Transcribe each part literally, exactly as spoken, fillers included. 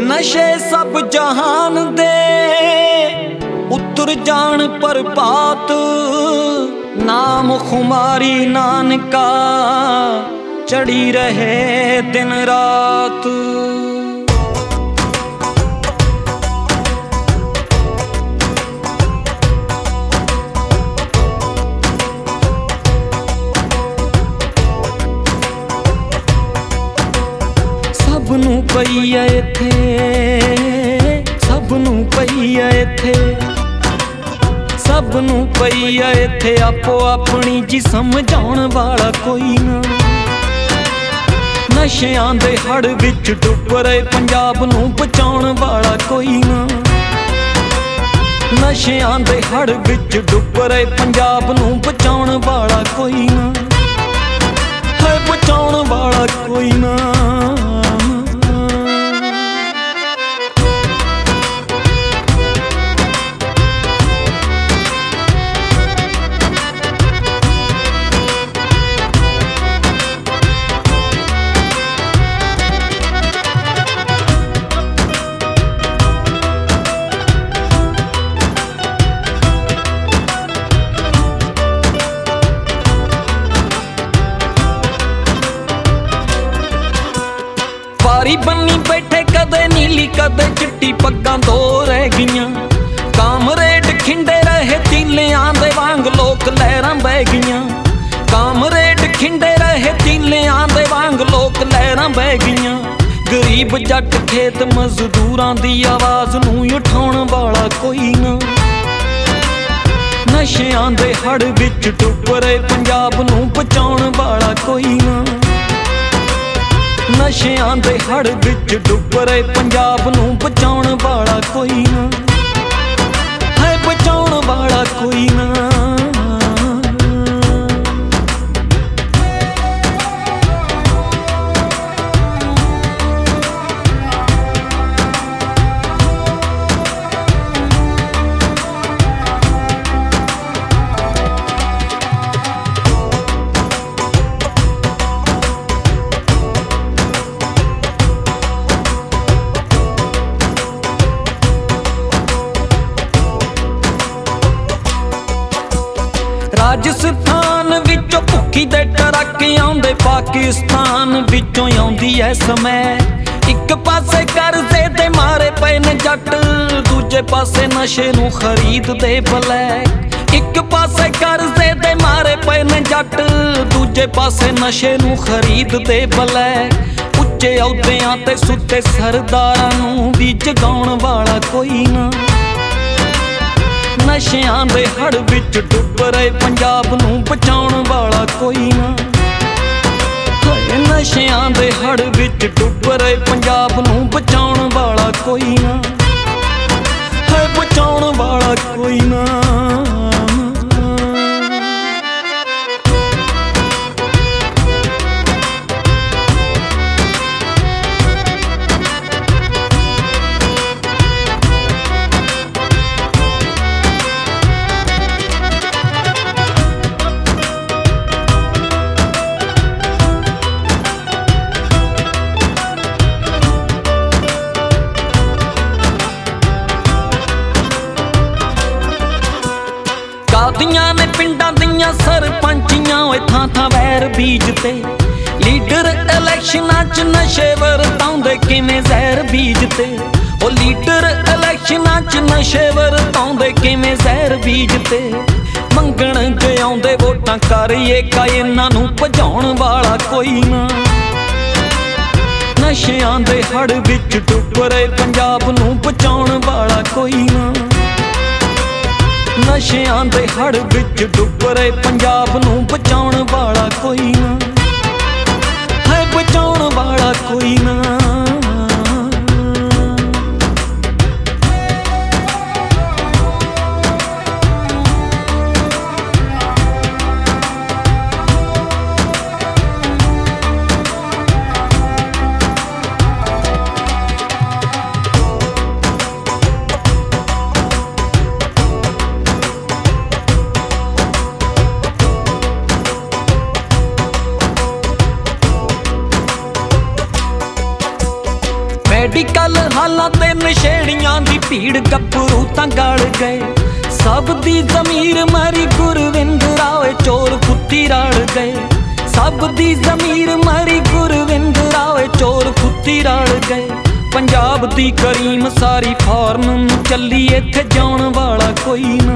नशे सब जहान दे उतर जान प्रभात, नाम खुमारी नानका चढ़ी रहे दिन रात। सबनू पई है इत्थे, सबनू पई है इत्थे, सबनू पई है इत्थे आपो अपनी जी समझाउण वाला कोई ना। नशियां दे हड़ विच डुब रहे पंजाब नू बचाउण वाला कोई ना। नशियां दे हड़ विच डुब रहे पंजाब नू बचाउण वाला कोई ना, है बचाउण वाला कोई ना। वारी बन्नी बैठे कदे नीली कदे चिट्टी पग्गां दो रह गईयां। कामरेड खिंडे रहे तीलियां दे वांग लोक लहरां बह गईयां। कामरेड खिंडे रहे तीलियां दे वांग लोक लहरां बह गईयां। गरीब जट खेत मजदूरां दी आवाज़ नूं उठाउण वाला कोई ना। नशियां दे हड़ विच डुब रहे पंजाब नूं बचाउण वाला कोई ना। नशियां दे हड़ विच डुब रहे पंजाब नूं बचाउण वाला कोई ना, है बचाउण वाला कोई ना। राजस्थान विचों भुक्खी दे ट्रक आउंदे, पाकिस्तान विचों आउंदी है समय। एक पासे करजे दे मारे पए ने जट, दूजे पासे नशे नूं खरीद दे ब्लैक। एक पासे करजे दे मारे पए ने जट, दूजे पासे नशे नूं खरीद दे ब्लैक। उच्चे अहुदियां ते सुते सरदारां नूं भी जगाउण वाला कोई ना। नशियां दे हड़ विच डुब रहे पंजाब नूं बचाउण वाला कोई ना। नशियां दे हड़ विच डुब रहे पंजाब नूं बचाउण वाला कोई ना, है बचाउण वाला कोई ना। कादियां ने पिंडां दियां सरपंचियां ओए थां थां वैर बीजते। लीडर इलैक्शनां च नशे वरताउंदे किवें जहर बीजते। ओ लीडर इलैक्शनां च नशे वरताउंदे किवें जहर बीजते। मंगण जे आउंदे वोटां करिए का इन्हां नूं भजाउण वाला कोई ना। नशियां दे हड़ विच डुब रहे पंजाब नूं बचाउण वाला कोई ना। नशियां दे हड़ विच डुब रहे पंजाब नूं बचाउण वाला कोई ना, है बचाउण वाला कोई ना। ਮੈਡੀਕਲ ਹਾਲਾਂ ਤੇ ਨਸ਼ੇੜੀਆਂ ਦੀ ਭੀੜ, ਗੱਭਰੂ ਤਾਂ ਗਲ ਗਏ। ਸਭ ਦੀ ਜ਼ਮੀਰ ਮਰੀ, ਗੁਰਵਿੰਦ ਰਾਏ ਚੋਰ ਫੁੱਤੀ ਰਲ ਗਏ। ਸਭ ਦੀ ਜ਼ਮੀਰ ਮਰੀ, ਗੁਰਵਿੰਦ ਰਾਏ ਚੋਰ ਫੁੱਤੀ ਰਲ ਗਏ। ਪੰਜਾਬ ਦੀ ਕਰੀਮ ਸਾਰੀ ਫੌਰਨ ਨੂੰ ਚੱਲੀ, ਇੱਥੇ ਜਾਣ ਵਾਲਾ ਕੋਈ ਨਾ।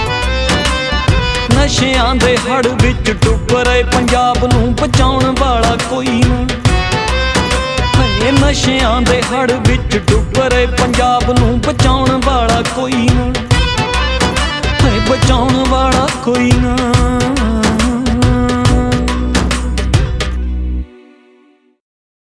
ਨਸ਼ਿਆਂ ਦੇ ਹੜ ਵਿੱਚ ਡੁੱਬ ਰਹੇ ਪੰਜਾਬ ਨੂੰ ਬਚਾਉਣ ਵਾਲਾ ਕੋਈ ਨਾ। ਹਏ ਨਸ਼ਿਆਂ ਦੇ ਹੜ ਵਿੱਚ ਡੁੱਬ ਰਹੇ ਪੰਜਾਬ ਨੂੰ ਬਚਾਉਣ ਵਾਲਾ ਕੋਈ ਨਾ। ਹਏ ਬਚਾਉਣ ਵਾਲਾ ਕੋਈ ਨਾ।